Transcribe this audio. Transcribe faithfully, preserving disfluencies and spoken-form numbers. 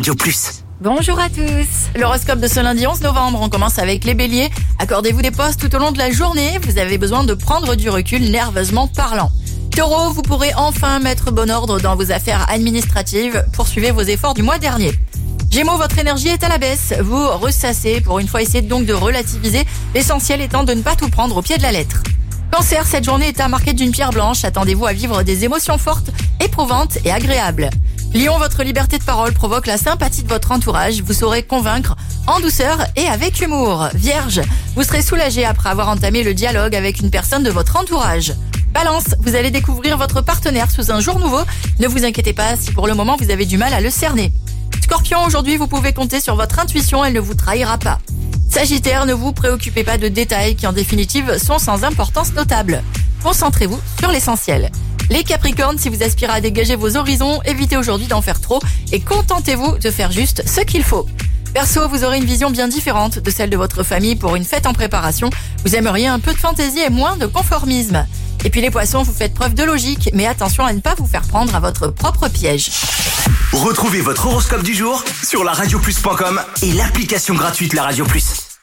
Radio Plus. Bonjour à tous. L'horoscope de ce lundi onze novembre, on commence avec les béliers. Accordez-vous des pauses tout au long de la journée, vous avez besoin de prendre du recul nerveusement parlant. Taureau, vous pourrez enfin mettre bon ordre dans vos affaires administratives, poursuivez vos efforts du mois dernier. Gémeaux, votre énergie est à la baisse, vous ressassez, pour une fois essayez donc de relativiser, l'essentiel étant de ne pas tout prendre au pied de la lettre. Cancer, cette journée est à marquer d'une pierre blanche, attendez-vous à vivre des émotions fortes, éprouvantes et agréables. Lion, votre liberté de parole provoque la sympathie de votre entourage, vous saurez convaincre en douceur et avec humour. Vierge, vous serez soulagé après avoir entamé le dialogue avec une personne de votre entourage. Balance, vous allez découvrir votre partenaire sous un jour nouveau, ne vous inquiétez pas si pour le moment vous avez du mal à le cerner. Scorpion, aujourd'hui vous pouvez compter sur votre intuition, elle ne vous trahira pas. Sagittaire, ne vous préoccupez pas de détails qui en définitive sont sans importance notable. Concentrez-vous sur l'essentiel. Les Capricornes, si vous aspirez à dégager vos horizons, évitez aujourd'hui d'en faire trop et contentez-vous de faire juste ce qu'il faut. Verseau, vous aurez une vision bien différente de celle de votre famille pour une fête en préparation. Vous aimeriez un peu de fantaisie et moins de conformisme. Et puis les Poissons, vous faites preuve de logique, mais attention à ne pas vous faire prendre à votre propre piège. Retrouvez votre horoscope du jour sur la radio plus point com et l'application gratuite La Radio Plus.